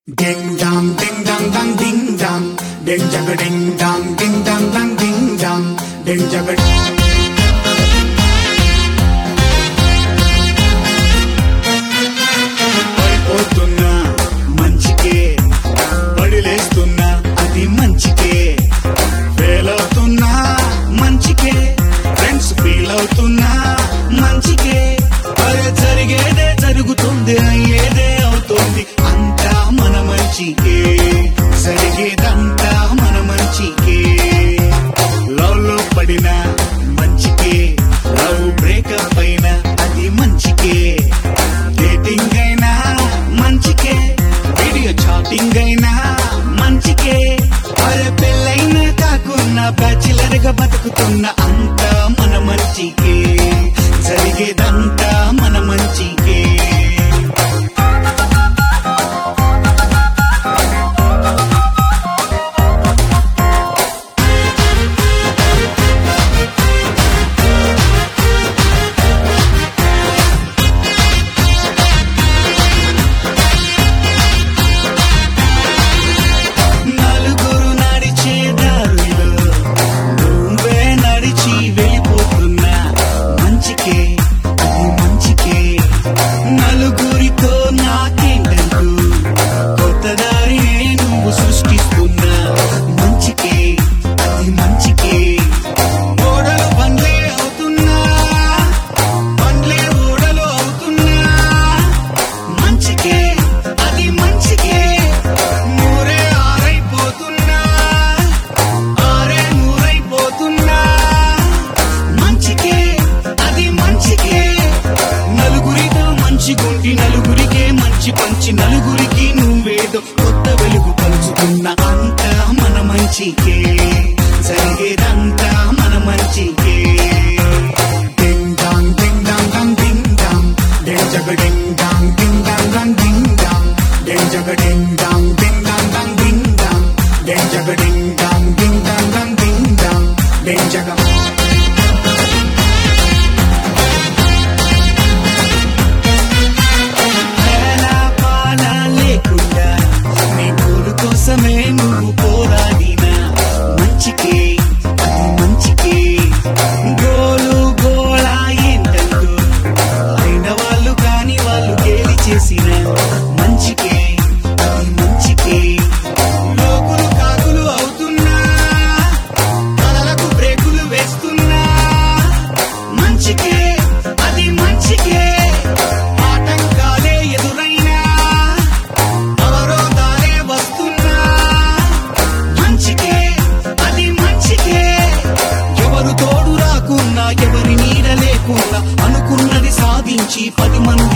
Ding dong, ding dong, dong, ding dong, ding jagga, ding dong, ding dong, dong, ding dong, ding jagga. పడిపోతున్నా మంచికే, పడిలేస్తున్నా అది మంచికే, fail అవుతున్నా మంచికే, friends feel అవుతున్నా మంచికే, అరే జరిగేదే జరుగుతుంది, అయ్యేదే అవుతుంది, అంతా మన మంచికే, జరిగేదంతా మన మంచికే. లవ్ లో పడినా మంచికే, లవ్ బ్రేకప్ అయినా అది మంచికే, డేటింగ్ అయినా మంచికే, వీడియో చాటింగ్ అయినా మంచికే, అరే పెళ్ళైనా కాకున్నా బ్యాచిలర్ గా బతుకుతున్నా అంతా మన మంచికే, జరిగేదంతా మన మంచికే. నలుగురితో నాకేంటంటూ కొత్త దారి నువ్వు సృష్టిస్తున్నా మంచికే, అది మంచికే. ఓడలు బండ్లే అవుతున్నా, బండ్లే ఓడలు అవుతున్నా మంచికే, అది మంచికే. నూరే ఆరైపోతున్నా, ఆరే నూరైపోతున్నా మంచికే, అది మంచికే. నలుగురితో మంచిగుంటి నలుగురికే మంచి పంచి, నలుగురికి నువ్వేదో కొత్త వెలుగు పంచుతున్న అంతా మన మంచికే, జరిగేదంతా మన మంచికే. Ding dong ding dong dong ding dong, ding జగ ding dong ding dong dong ding dong, ding జగ ding dong ding dong dong ding dong, ding జగ ding dong ding dong dong ding dong, ding జగ. కోసమే నువ్వు పోరాడినా మంచికే, అది మంచికే. గోలు గోళా ఏంటంటూ అయిన వాళ్ళు కాని వాళ్ళు గేలి చేసిన మంచికే, అది మంచికే. లోకులు కాకులు అవుతున్నా, కలలకు బ్రేకులు వేస్తున్నా మంచికే, అది మంచికే. ఆటంకాలే ఎదురైనా అవరోధాలే వస్తున్నా మంచికే, అది మంచికే. ఎవరు తోడు రాకున్నా, ఎవరి నీడ లేకున్నా అనుకున్నది సాధించి 10 మంది